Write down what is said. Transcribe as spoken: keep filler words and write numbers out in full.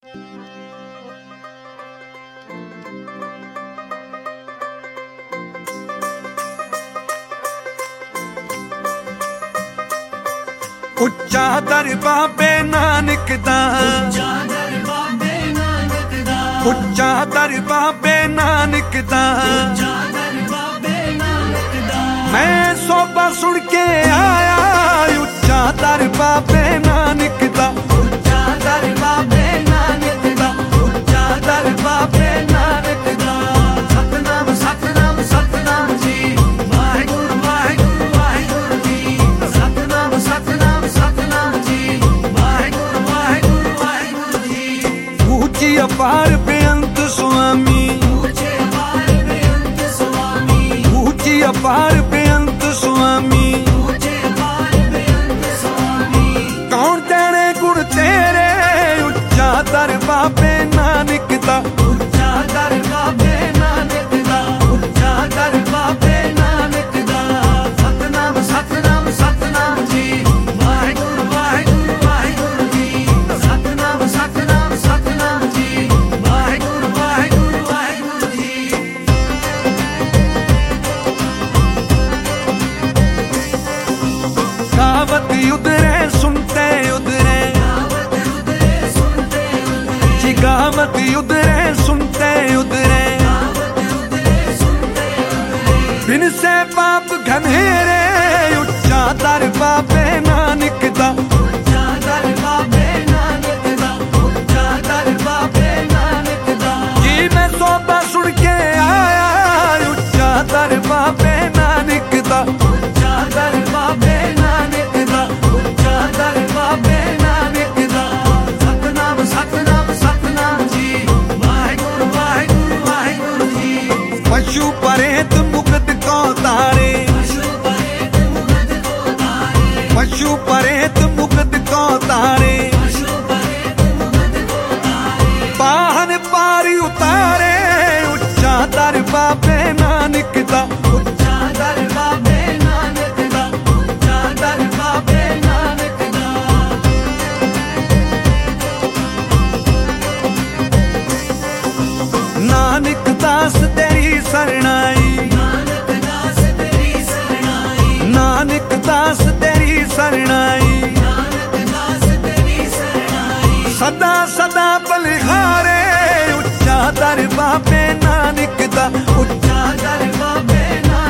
ਉੱਚਾ ਦਰ ਬਾਬੇ ਨਾਨਕ ਦਾ, ਉੱਚਾ ਦਰ ਬਾਬੇ ਨਾਨਕ ਦਾ, ਉੱਚਾ ਦਰ ਬਾਬੇ ਨਾਨਕ ਦਾ, ਉੱਚਾ ਦਰ ਬਾਬੇ ਨਾਨਕ ਦਾ। ਮੈਂ ਸੋਭਾ ਸੁਣ ਕੇ ਆਇਆ ਉੱਚਾ ਦਰ ਬਾਬੇ ਨਾਨਕ ਦਾ, ਉੱਚਾ ਦਰ ਬਾਬੇ ਨਾਨਕ ਦਾ, ਉੱਚਾ ਦਰ ਬਾਬੇ ਨਾਨਕ ਦਾ। ਸਤਨਾਮ ਸਤਨਾਮ ਸਤਨਾਮ ਜੀ, ਵਾਹਿਗੁਰੂ ਵਾਹਿਗੁਰੂ ਵਾਹਿਗੁਰੂ ਜੀ। ਸਤਨਾਮ ਸਤਨਾਮ ਸਤਨਾਮ ਜੀ, ਵਾਹਿਗੁਰੂ ਵਾਹਿਗੁਰੂ ਵਾਹਿਗੁਰੂ ਜੀ। ਉੱਚੀ ਅਪਾਰ ਬੇਅੰਤ ਸੁਆਮੀ, ਉੱਚੇ ਅਪਾਰ ਬੇਅੰਤ ਸੁਆਮੀ, ਉੱਚੀ ਅਪਾਰ ਬੇਅੰਤ ਸੁਆਮੀ, ਉੱਚੇ ਅਪਾਰ ਬੇਅੰਤ ਸੁਆਮੀ। ਕੌਣ ਜਾਣੇ ਗੁਣ ਤੇਰੇ ਉੱਚਾ ਦਰ ਬਾਬੇ ਨਾਨਕ ਦਾ, ਉੱਚਾ ਦਰ ਬਾਬੇ ਨਾਨਕ ਦਾ, ਉੱਚਾ ਦਰ ਬਾਬੇ ਨਾਨਕ ਦਾ। ਸਤਨਾਮ ਸਤਨਾਮ ਸਤਨਾਮ ਜੀ, ਵਾਹਿਗੁਰੂ ਵਾਹਿਗੁਰੂ ਵਾਹਿਗੁਰੂ ਜੀ। ਸਤਨਾਮ ਸਤਨਾਮ ਸਤਨਾਮ ਜੀ, ਵਾਹਿਗੁਰੂ ਵਾਹਿਗੁਰੂ ਵਾਹਿਗੁਰੂ ਜੀ। गावत उधरे सुनते उधरे, जी गावत उधरे सुनते उधरे। बिन से पाप घनेरे उच्चा दर बाबे नानक दा, उच्चा दर बाबे नानक दा, उच्चा दर बाबे नानक दा। जी मैं सोभा सुन के आया उच्चा दर बाबे नानक दा, उच्चा दर बाबे नानक दा, उच्चा दर बाबे नानक दा। सतनाम सतनाम सतनाम जी, वाहिगुरू वाहिगुरू वाहिगुरू जी। पशु परेत मुकद को तारे, पशु परेत मुकद को तारे, पाहन पारी उतारे उच्चा दर बाबे नानक दा, उच्चा दर बाबे नानक दा, उच्चा दर बाबे नानक दा। नानक दास तेरी सरणाई, नानक दास तेरी सरणाई, नानक दास तेरी सरणाई, नानक दास तेरी सरणाई। सदा सदा बलिहारे उच्चा दर बाबे नानक दा, उच्चा दर बाबे नानक